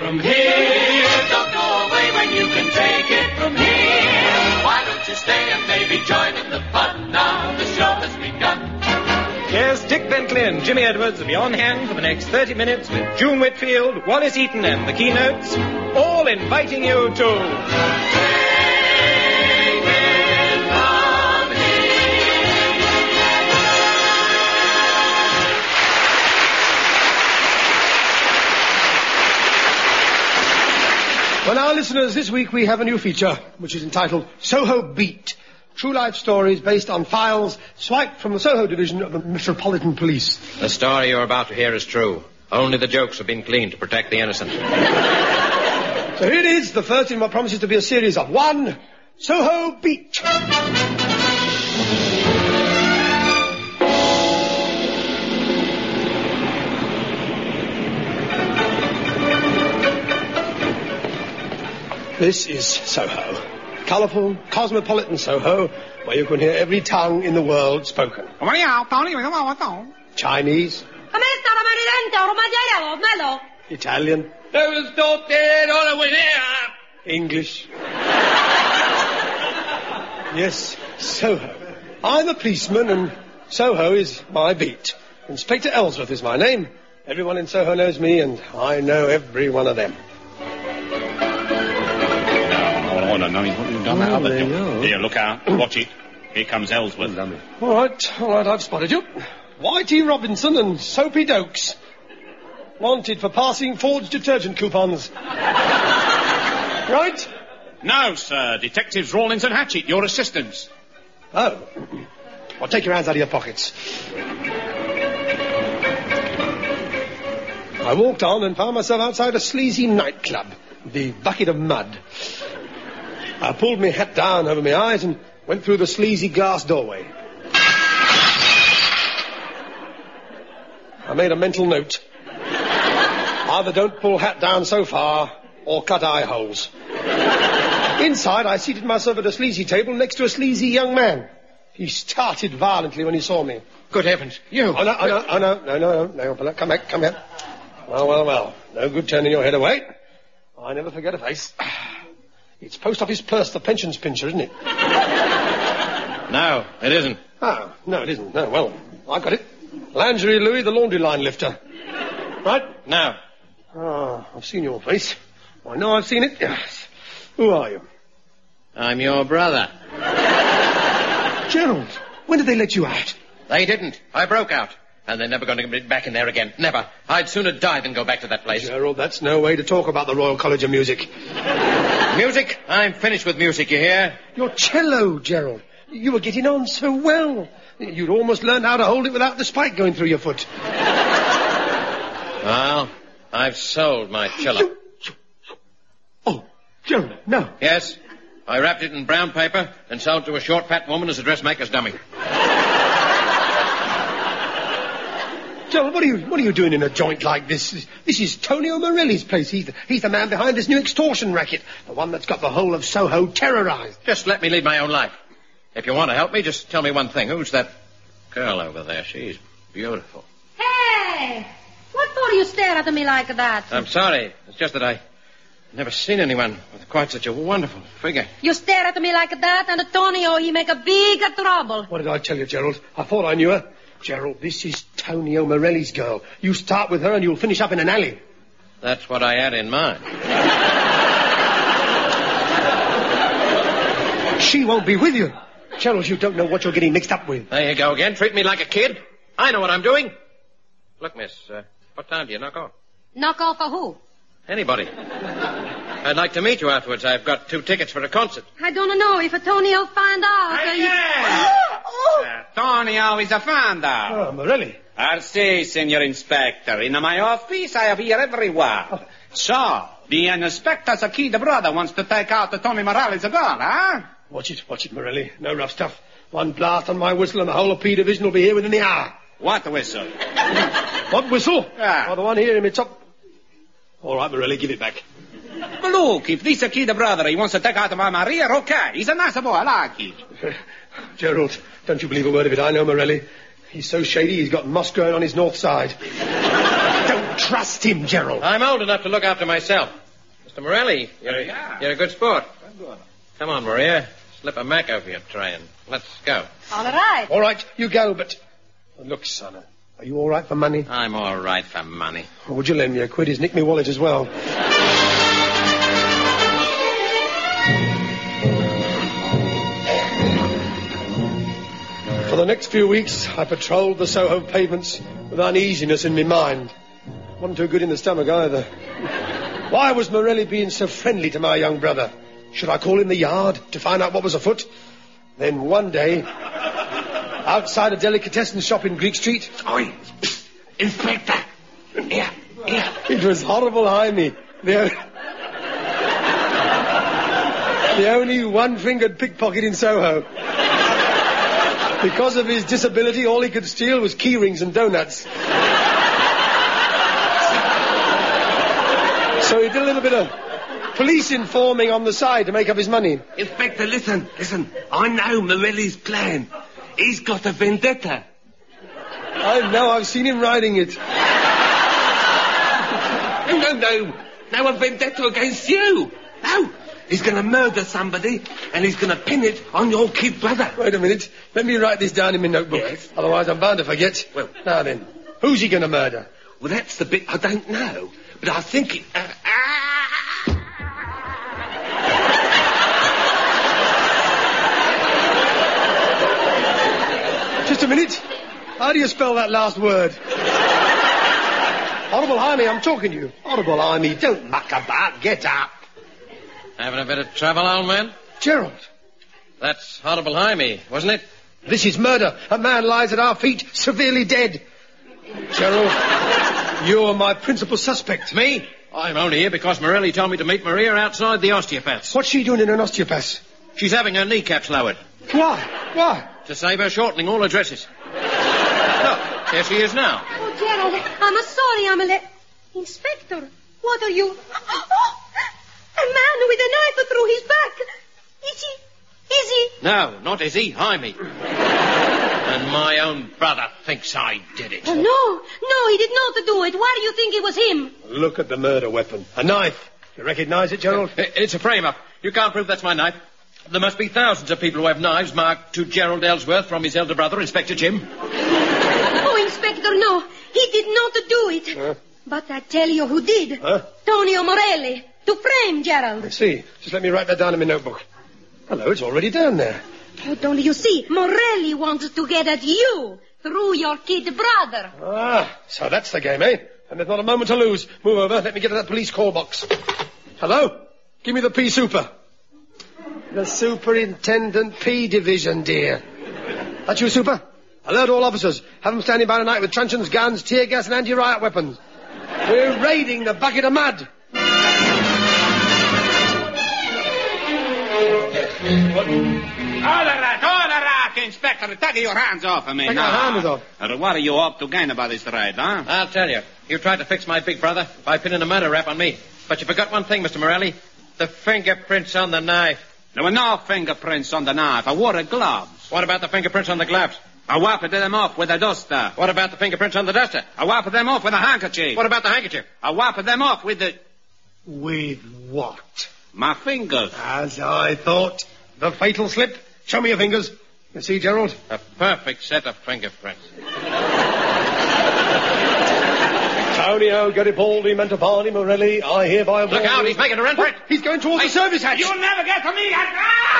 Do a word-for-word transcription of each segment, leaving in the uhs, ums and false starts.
from here. Don't go away when you can take it from here. Why don't you stay and maybe join in the fun now? The show has begun. Here's Dick Bentley and Jimmy Edwards will be on hand for the next thirty minutes with June Whitfield, Wallace Eaton and the keynotes, all inviting you to... Well, now, listeners, this week we have a new feature, which is entitled Soho Beat. True life stories based on files swiped from the Soho division of the Metropolitan Police. The story you're about to hear is true. Only the jokes have been cleaned to protect the innocent. So here it is, the first in what promises to be a series of one, Soho Beat. This is Soho. Colourful, cosmopolitan Soho, where you can hear every tongue in the world spoken. Chinese. Italian. English. Yes, Soho. I'm a policeman and Soho is my beat. Inspector Ellsworth is my name. Everyone in Soho knows me and I know every one of them. Oh, no, no, he's done that other thing. Here, look out. Watch it. Here comes Ellsworth. All right, all right, I've spotted you. Whitey Robinson and Soapy Dokes. Wanted for passing forged detergent coupons. Right? No, sir. Detectives Rawlins and Hatchett, your assistants. Oh. Well, take your hands out of your pockets. I walked on and found myself outside a sleazy nightclub. The Bucket of Mud. I pulled my hat down over my eyes and went through the sleazy glass doorway. I made a mental note. Either don't pull hat down so far or cut eye holes. Inside, I seated myself at a sleazy table next to a sleazy young man. He started violently when he saw me. Good heavens, you... Oh, no, oh, no, oh, no, no, no, no, no, come back, come here. Well, well, well, no good turning your head away. I never forget a face. It's Post Office Purse, the pensions pincher, isn't it? No, it isn't. Ah, no, it isn't. No, well, I've got it. Lingerie Louis, the laundry line lifter. Right? No. Ah, I've seen your face. I know I've seen it. Yes. Who are you? I'm your brother. Gerald, when did they let you out? They didn't. I broke out. And they're never going to get me back in there again. Never. I'd sooner die than go back to that place. Gerald, that's no way to talk about the Royal College of Music. Music? I'm finished with music, you hear? Your cello, Gerald. You were getting on so well. You'd almost learned how to hold it without the spike going through your foot. Well, I've sold my cello. You... Oh, Gerald, no. Yes. I wrapped it in brown paper and sold it to a short, fat woman as a dressmaker's dummy. Gerald, what are you what are you doing in a joint like this? This is Tony O'Morelli's place. He's the, he's the man behind this new extortion racket. The one that's got the whole of Soho terrorized. Just let me lead my own life. If you want to help me, just tell me one thing. Who's that girl over there? She's beautiful. Hey! What for you stare at me like that? I'm sorry. It's just that I never seen anyone with quite such a wonderful figure. You stare at me like that, and Tonio, he make a big trouble. What did I tell you, Gerald? I thought I knew her. Gerald, this is Tony O'Morelli's girl. You start with her and you'll finish up in an alley. That's what I had in mind. She won't be with you. Gerald, you don't know what you're getting mixed up with. There you go again. Treat me like a kid. I know what I'm doing. Look, miss, uh, what time do you knock off? Knock off for who? Anybody. I'd like to meet you afterwards. I've got two tickets for a concert. I don't know if Tonio find out. Hey, uh, yeah. Oh! Uh, Tonio is a found out. Oh, Morelli. I see, Senor Inspector. In my office, I have here everywhere. Oh. So, the inspector's a kid brother wants to take out the Tony Morelli's girl, huh? Watch it, watch it, Morelli. No rough stuff. One blast on my whistle and the whole of P Division will be here within the hour. What whistle? What whistle? Yeah. Oh, the one here in my top... All right, Morelli, give it back. But look, if this a kid brother, he wants to take out my Maria, okay. He's a nice boy, I like it. Gerald, don't you believe a word of it. I know Morelli. He's so shady, he's got moss growing on his north side. don't trust him, Gerald. I'm old enough to look after myself. Mister Morelli, you're, Yeah. you're a good sport. Come on, Maria. Slip a mac over your tray and let's go. All right. All right, you go, but... Look, son, are you all right for money? I'm all right for money. Or would you lend me a quid? He's nicked me wallet as well. For the next few weeks, I patrolled the Soho pavements with uneasiness in my mind. Wasn't too good in the stomach either. Why was Morelli being so friendly to my young brother? Should I call in the yard to find out what was afoot? Then one day, outside a delicatessen shop in Greek Street... Oi! Inspector! Here, here. It was horrible, Jaime. The, o- the only one-fingered pickpocket in Soho. Because of his disability, all he could steal was key rings and donuts. So he did a little bit of police informing on the side to make up his money. Inspector, listen, listen. I know Morelli's plan. He's got a vendetta. I know, I've seen him riding it. No, no, no. No, a vendetta against you. No. He's going to murder somebody, and he's going to pin it on your kid brother. Wait a minute. Let me write this down in my notebook. Yes. Otherwise I'm bound to forget. Well. Now then, who's he going to murder? Well, that's the bit I don't know. But I think it... Uh, Just a minute. How do you spell that last word? Horrible Jaime, I'm talking to you. Horrible Jaime, don't muck about. Get up. Having a bit of trouble, old man? Gerald, That's Horrible Jaime, wasn't it? this is murder. A man lies at our feet, severely dead. Gerald, you're my principal suspect. Me? I'm only here because Morelli told me to meet Maria outside the osteopath's. What's she doing in an osteopath? She's having her kneecaps lowered Why? Why? to save her shortening all her dresses. Look, here she is now. Oh, Gerald, I'm sorry, I'm a le... Inspector, what are you... Oh, a man with a knife through his back. Is he... Is he... No, not Izzy, Jaime. And my own brother thinks I did it. Oh, no, no, he did not do it. Why do you think it was him? Look at the murder weapon. A knife. You recognize it, Gerald? I- It's a frame-up. You can't prove that's my knife. There must be thousands of people who have knives marked to Gerald Ellsworth from his elder brother, Inspector Jim. Oh, Inspector, no, he did not do it. Huh? But I tell you who did. Huh? Tonio Morelli, to frame Gerald. I see. Just let me write that down in my notebook. Hello, it's already down there. Oh, don't you see? Morelli wants to get at you through your kid brother. Ah, so that's the game, eh? And there's not a moment to lose. Move over. Let me get to that police call box. Hello? Give me the P Super. The Superintendent P Division, dear. That's you, Super? Alert all officers. Have them standing by tonight with truncheons, guns, tear gas, and anti-riot weapons. We're raiding the bucket of mud. What? All right, all right, Inspector. Take your hands off of me Take now. our hands off. Uh, What are you up to gain about this raid, huh? I'll tell you. You tried to fix my big brother by pinning a murder rap on me. But you forgot one thing, Mister Morelli. The fingerprints on the knife. There were no fingerprints on the knife. I wore the gloves. What about the fingerprints on the gloves? I wiped them off with a duster. What about the fingerprints on the duster? I wiped them off with a handkerchief. What about the handkerchief? I wiped them off with the... With what? my fingers. As I thought. The fatal slip. Show me your fingers. You see, Gerald? A perfect set of fingerprints. Tonio, Garibaldi, Mantovani, Morelli, I hereby... Look out, he's making a run for it. He's going towards the service hatch. You'll never get to me. Ah!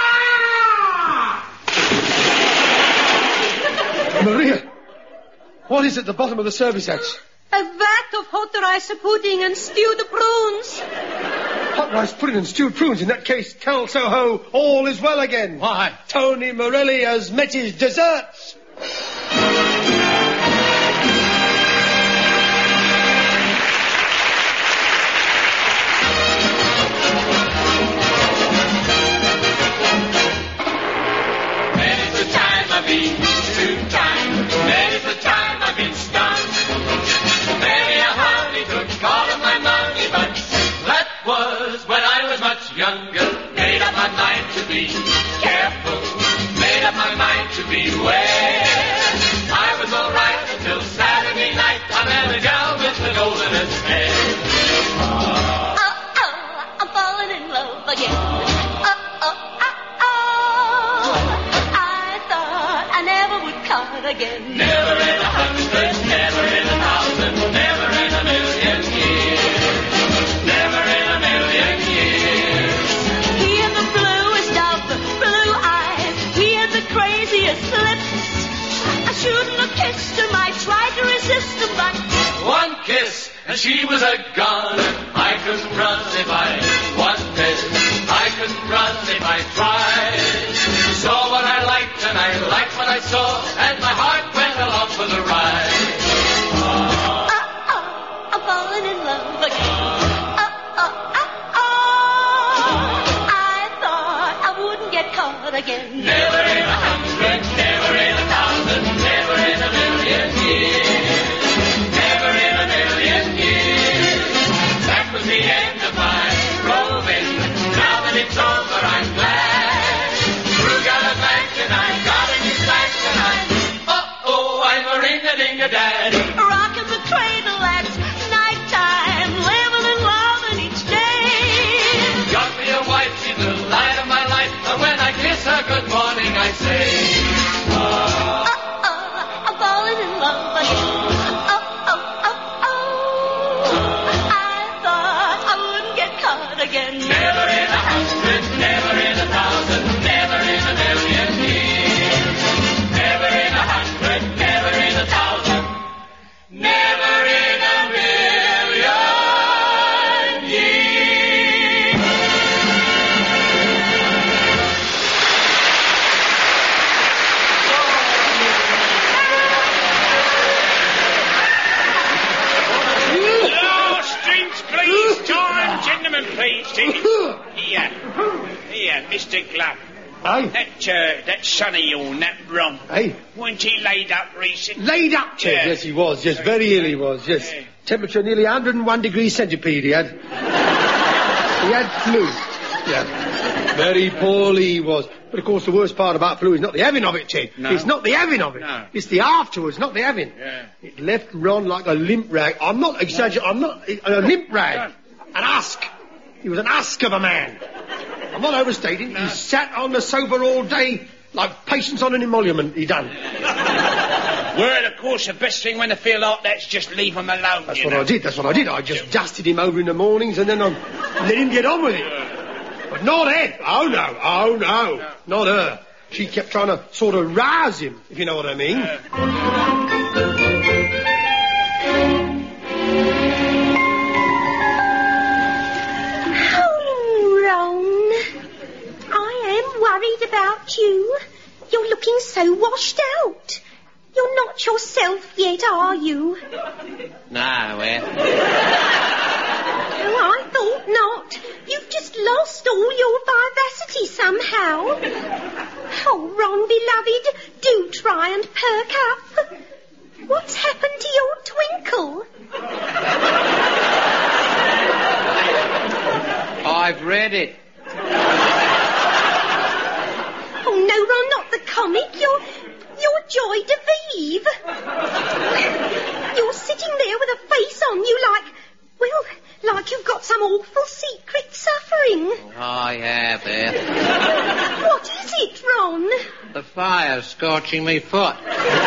Maria, what is at the bottom of the service hatch? A vat of hot rice pudding and stewed prunes. Hot rice pudding and stewed prunes. In that case, tell Soho all is well again. Why? Tony Morelli has met his deserts. Many's the time I've been two times. Many's the time I've been stung. Many a honey took all of my money, but that was when I was much younger. Made up my mind to be careful. Made up my mind to beware. caught again. Never in a hundred, never in a thousand, never in a million years. Never in a million years. He had the bluest of the blue eyes. He had the craziest lips. I shouldn't have kissed him. I tried to resist him, but one kiss and she was a goner. I couldn't run if I wanted. I couldn't run if I tried. Saw what I liked and I liked what I saw, and my heart went along for the ride. oh, oh, I'm falling in love again. Oh, oh, oh, oh. I thought I wouldn't get caught again. Never in a hundred, never in a thousand, never in a million years. Never in a million years. That was the end of my roving. Now that it's over, I'm glad. Drew got a back and I got in his back and I'm, uh-oh, I'm a ring-a-ding-a-daddy. Rocking the cradle at nighttime, living and loving each day. Got me a wife, she's the light of my life, and when I kiss her good morning, I say, oh, oh, I'm falling in love again. Oh, oh, oh, oh. I thought I wouldn't get caught again. never in a hundred, never in a thousand, never in a million years. Never in a hundred, never in a thousand, never in a million years. Oh, strings, please. Time, gentlemen, please. Here, here, Mister Glove. Aye. That, uh, that son of yours, that Ron. Aye. Weren't he laid up recently? Laid up, Ted. Yeah. Yes, he was. Yes, very ill he was. Yes. Yeah. Temperature nearly one hundred one degrees centigrade he had. He had flu. Yeah. Very poorly he was. But, of course, the worst part about flu is not the having of it, Ted. No. It's not the having of it. No. It's the afterwards, not the having. Yeah. It left Ron like a limp rag. I'm not exaggerating. I'm not... A limp rag. An husk. He was an husk of a man. I'm not overstating. No. He sat on the sofa all day like patients on an emolument, he done. Well, of course, the best thing when they feel like that's just leave him alone. That's you what know. I did, that's what I did. I just dusted him over in the mornings and then I let him get on with it. But not her. Oh, no. Oh, no. No. Not her. She kept trying to sort of rouse him, if you know what I mean. Oh, Ron. I am worried about you. You're looking so washed out. You're not yourself yet, are you? No, well, Oh, I thought not. You've just lost all your vivacity somehow. Oh, Ron, beloved, do try and perk up. What's happened to your twinkle? I've read it. Oh, no, Ron, not the comic. You're, you're Joy de Vive. You're sitting there with a face on you like, well, like you've got some awful secret suffering. I have, Beth. What is it, Ron? The fire's scorching me foot.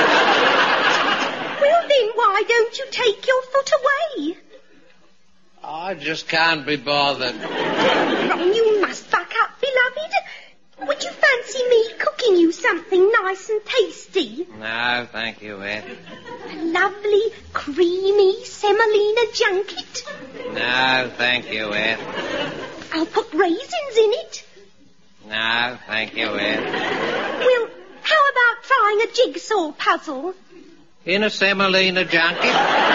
Well, then why don't you take your foot away? I just can't be bothered. Ron, you must buck up, beloved. Would you fancy me cooking you something nice and tasty? No, thank you, Ed. A lovely, creamy semolina junket? No, thank you, Ed. I'll put raisins in it. No, thank you, Ed. Well, how about trying a jigsaw puzzle? In a semolina junket?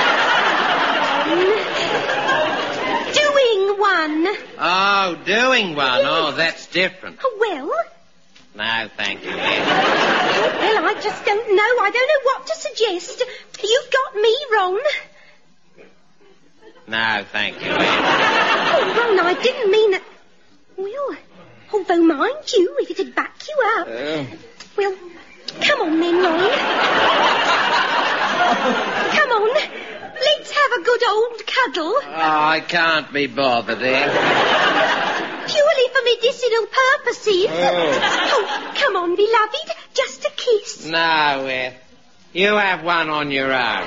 Doing one. Oh, doing one. Oh, that's different. Well, No, thank you, Ed. well, I just don't know. I don't know what to suggest. You've got me, Ron. No, thank you, Ed. Oh, Ron, I didn't mean that. Well, although mind you, if it'd back you up. Oh. Well, come on then, Ron. Come on. Let's have a good old cuddle. Oh, I can't be bothered, Ed. Purely for medicinal purposes. Oh. Oh, come on, beloved. Just a kiss. No, Ed. You have one on your own.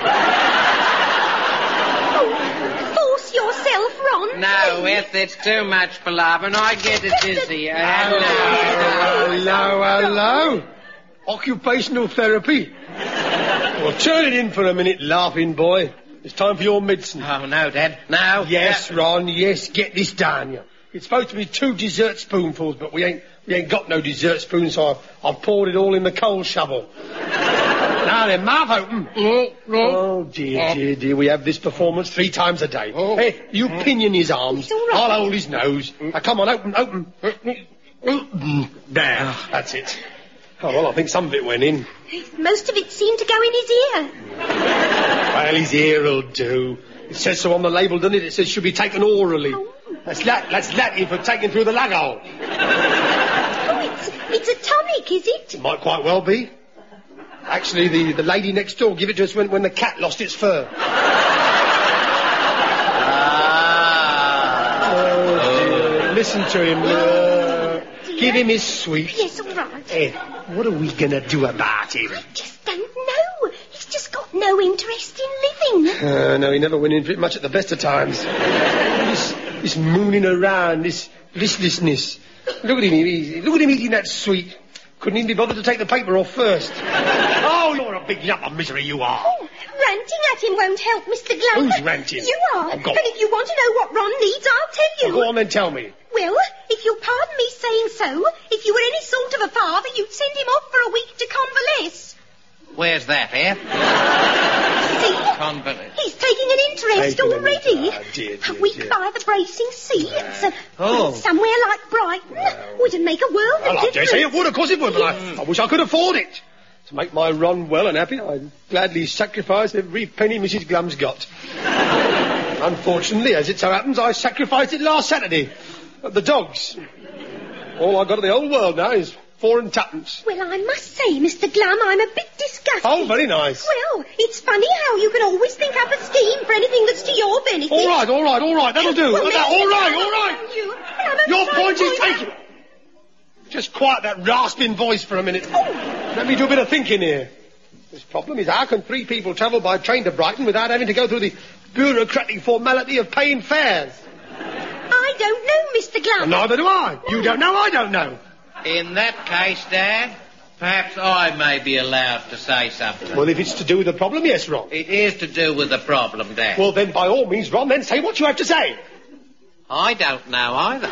Oh, force yourself, Ron. No, if it's too much palaver, I get a dizzy. Hello. Hello, hello. Occupational therapy. Well, turn it in for a minute, laughing boy. It's time for your medicine. Oh, no, Dad. No. Yes, Ron, yes, get this down, you. It's supposed to be two dessert spoonfuls, but we ain't we ain't got no dessert spoons, so I've, I've poured it all in the coal shovel. Now then, mouth open. No, no. Oh, dear, dear, dear, we have this performance three times a day. Oh. Hey, you pinion his arms. It's all right. I'll hold his nose. Now, come on, open, open. There, that's it. Oh, well, I think some of it went in. Most of it seemed to go in his ear. Well, his ear'll do. It says so on the label, doesn't it? It says should be taken orally. Oh. That's, Lat- that's Latin for taken through the lug hole. Oh, it's, it's a tonic, is it? It might quite well be. Actually, the, the lady next door gave it to us when, when the cat lost its fur. Ah. Oh, dear. Listen to him. Uh, give him his sweet. Yes, all right. Ed, what are we going to do about him? I just don't know. He's just got no interest in living. Uh, no, he never went in for it much at the best of times. this, this mooning around, this listlessness. Look at him, he, look at him eating that sweet. Couldn't even be bothered to take the paper off first. Oh, you're a big lump of misery, you are. Oh, ranting at him won't help, Mister Glum. Who's ranting? You are. Oh, go on. And if you want to know what Ron needs, I'll tell you. Oh, go on then, tell me. Well, if you'll pardon me saying so, if you were any sort of a father, you'd send him off for a week to convalesce. Where's that, eh? See? Convalesce. He's taking an interest Taking an already. interest. Oh, dear, dear, a week dear. by the bracing sea. It's uh, Oh. somewhere like Brighton. Wouldn't make a world Well, of I dare difference. say it would, of course it would, but I, I wish I could afford it. To make my Ron well and happy, I'd gladly sacrifice every penny Missus Glum's got. Unfortunately, as it so happens, I sacrificed it last Saturday at the dogs. All I've got of the whole world now is four and tuppence. Well, I must say, Mister Glum, I'm a bit disgusted. Oh, very nice. Well, it's funny how you can always think up a scheme for anything that's to your benefit. All right, all right, all right, that'll do. Well, That- maybe all it's right, not all right. on you, but I'm only Your trying point to is point taken. out- Just quiet that rasping voice for a minute. Let me do a bit of thinking here. This problem is how can three people travel by train to Brighton without having to go through the bureaucratic formality of paying fares? I don't know, Mister Glum. And neither do I. You don't know, I don't know. In that case, Dad, perhaps I may be allowed to say something. Well, if it's to do with the problem, yes, Ron. It is to do with the problem, Dad. Well, then, by all means, Ron, then say what you have to say. I don't know either.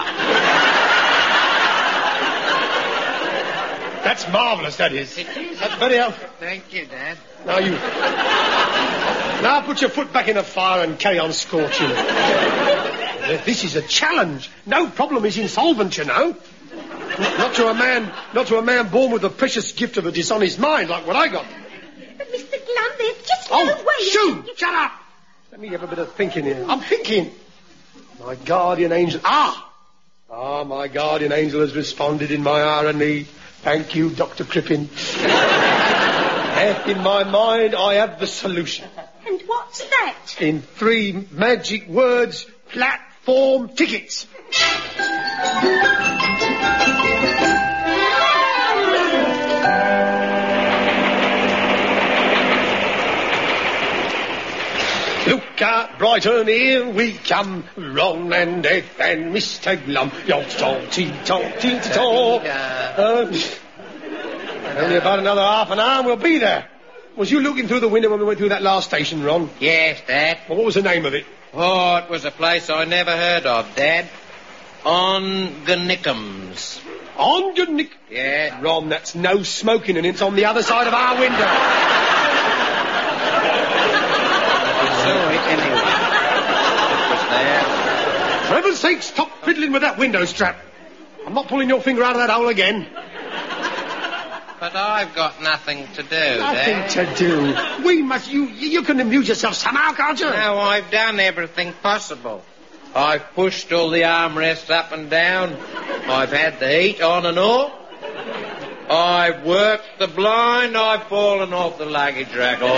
That's marvellous, that is. It is. That's very helpful. Thank you, Dad. Now you... Now put your foot back in the fire and carry on scorching. This is a challenge. No problem is insolvent, you know. Not to a man, not to a man born with the precious gift of a dishonest mind like what I got. But Mister Glum, there's just Oh, no way... shoo! Shut up! Let me have a bit of thinking here. I'm thinking. My guardian angel... Ah! Ah, my guardian angel has responded in my hour of need. Thank you, Doctor Crippen. In my mind, I have the solution. And what's that? In three magic words, platform tickets. Look out, Brighton, here we come. Ron and Ed and Mister Glum. Yo, talty, talty, talk. Uh, only about another half an hour and we'll be there. Was you looking through the window when we went through that last station, Ron? Yes, Dad. Well, what was the name of it? Oh, it was a place I never heard of, Dad. On Gunnickums. On your nick. Yeah. Ron, that's no smoking and it's on the other side of our window. So it anyway. It was there. For heaven's sake, stop fiddling with that window strap. I'm not pulling your finger out of that hole again. But I've got nothing to do, Nothing Dad. to do. We must... You you can amuse yourself somehow, can't you? Now, I've done everything possible. I've pushed all the armrests up and down. I've had the heat on and off. I've worked the blind. I've fallen off the luggage rack. Oh,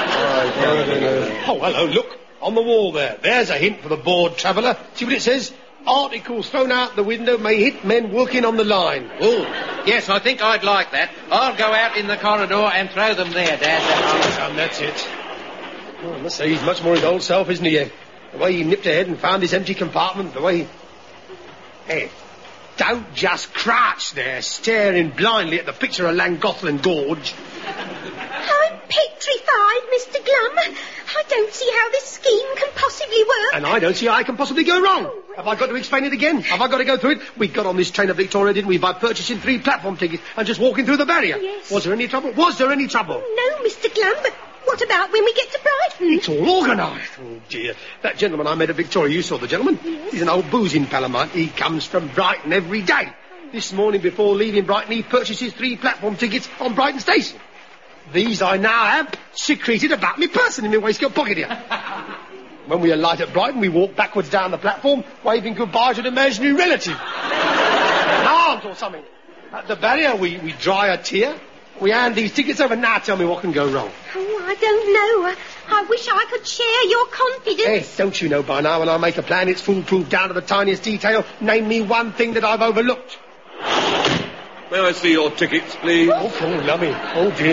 Oh, hello, look. On the wall there. There's a hint for the bored traveller. See what it says? articles thrown out the window may hit men working on the line. Oh, yes, I think I'd like that. I'll go out in the corridor and throw them there, Dad. Son, that's it. Well, I must say he's much more his old self, isn't he? The way he nipped ahead and found this empty compartment, the way he... Hey, don't just crouch there, staring blindly at the picture of Llangollen Gorge. I'm petrified, Mister Glum. I don't see how this scheme can possibly work. And I don't see how I can possibly go wrong. Have I got to explain it again? Have I got to go through it? We got on this train of Victoria, didn't we, by purchasing three platform tickets and just walking through the barrier? Yes. Was there any trouble? Was there any trouble? No, Mister Glum, but what about when we get to Brighton? It's all organised. Oh, dear. That gentleman I met at Victoria, you saw the gentleman? Yes. He's an old boozing pal of mine. He comes from Brighton every day. This morning, before leaving Brighton, he purchases three platform tickets on Brighton Station. These I now have secreted about me person in my waistcoat pocket here. When we alight at Brighton, we walk backwards down the platform, waving goodbye to an imaginary relative. An aunt or something. At the barrier, we, we dry a tear. We hand these tickets over. Now tell me what can go wrong. Oh, I don't know. I wish I could share your confidence. Yes, don't you know by now when I make a plan, it's foolproof down to the tiniest detail. Name me one thing that I've overlooked. May I see your tickets, please? Oh, oh, lummy. Oh, dear.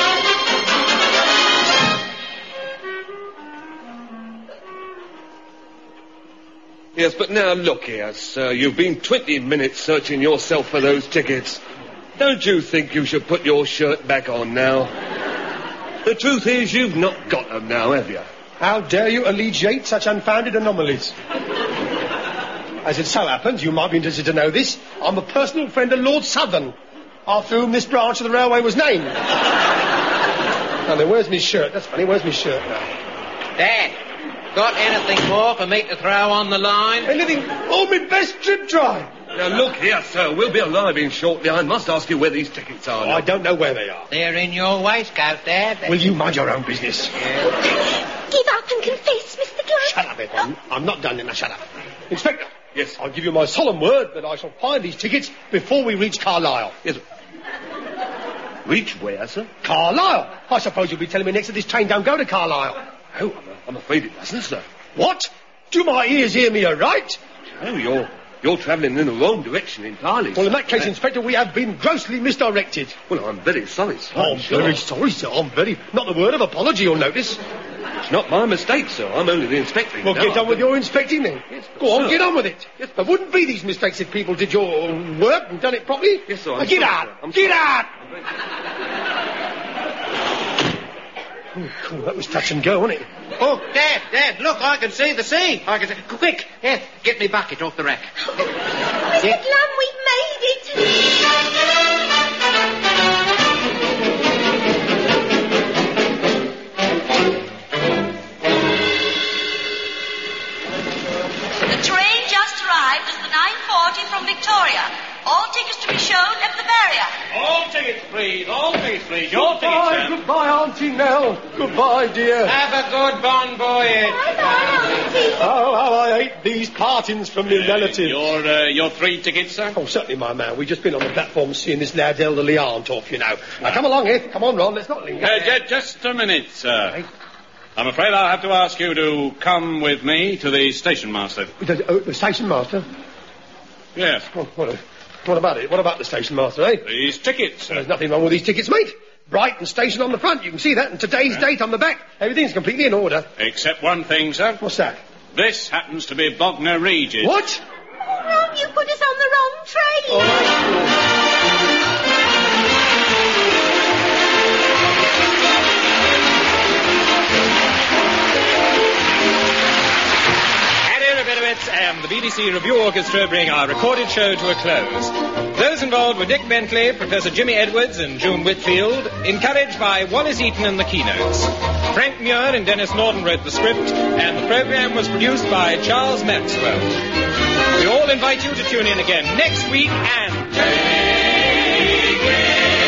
Yes, but now look here, sir. You've been twenty minutes searching yourself for those tickets. Don't you think you should put your shirt back on now? The truth is, you've not got them now, have you? How dare you alleviate such unfounded anomalies? As it so happens, you might be interested to know this, I'm a personal friend of Lord Southern, after whom this branch of the railway was named. Now then, where's my shirt? That's funny, where's my shirt now? Dad, got anything more for me to throw on the line? Anything? Oh, my best trip dry. Now look here, sir. We'll be arriving shortly. I must ask you where these tickets are. Oh, I don't know where they are. They're in your waistcoat, Dad. Will you mind your own business? Yeah. Give up and confess, Mister Glum. Shut up, Edwin. I'm not done yet. Now, shut up. Inspector. Yes. I'll give you my solemn word that I shall find these tickets before we reach Carlisle. Yes. Reach where, sir? Carlisle. I suppose you'll be telling me next that this train don't go to Carlisle. Oh, I'm, I'm afraid it doesn't, sir. What? Do my ears hear me aright? Oh, you're... You're travelling in the wrong direction entirely. Well, in that case, uh, Inspector, we have been grossly misdirected. Well, I'm very sorry, sir. Oh, I'm sure. very sorry, sir. I'm very... Not the word of apology, you'll notice. It's not my mistake, sir. I'm only the inspector. Well, now. get on with your inspecting then. Yes, Go on, sir. get on with it. Yes. There wouldn't be these mistakes if people did your work and done it properly. Yes, sir. I'm Now, get sorry, out. sir. I'm Get sorry. out. Oh, cool. That was touch and go, wasn't it? Oh, Dad, Dad, look, I can see the sea. I can see... Quick, yeah, get me bucket off the rack. Mister Yeah. Glum, we've made it. The train just arrived at the nine forty from Victoria. All tickets to be shown at the barrier. All tickets, please. All tickets, please. Your tickets, Goodbye, sir. goodbye, Auntie Nell. Goodbye, dear. Have a good bon voyage. Bye-bye, Auntie. Oh, how I hate these partings from me relatives. Your, uh, your three tickets, sir? Oh, certainly, my man. We've just been on the platform seeing this lad's elderly aunt off, you know. Now, come along, Eth. Come on, Ron. Let's not linger. Uh, ju- just a minute, sir. I'm afraid I'll have to ask you to come with me to the station master. The, oh, the station master? Yes. Oh, what, what about it? What about the station master, eh? These tickets, sir. There's nothing wrong with these tickets, mate. Brighton Station on the front, you can see that, and today's date on the back. Everything's completely in order. Except one thing, sir. What's that? This happens to be Bognor Regis. What? Oh, Ron, you put us on the wrong train. And here are Benowitz and the B B C Review Orchestra bring our recorded show to a close. Those involved were Dick Bentley, Professor Jimmy Edwards and June Whitfield, encouraged by Wallace Eaton and the keynotes. Frank Muir and Dennis Norton wrote the script, and the program was produced by Charles Maxwell. We all invite you to tune in again next week and... Take it!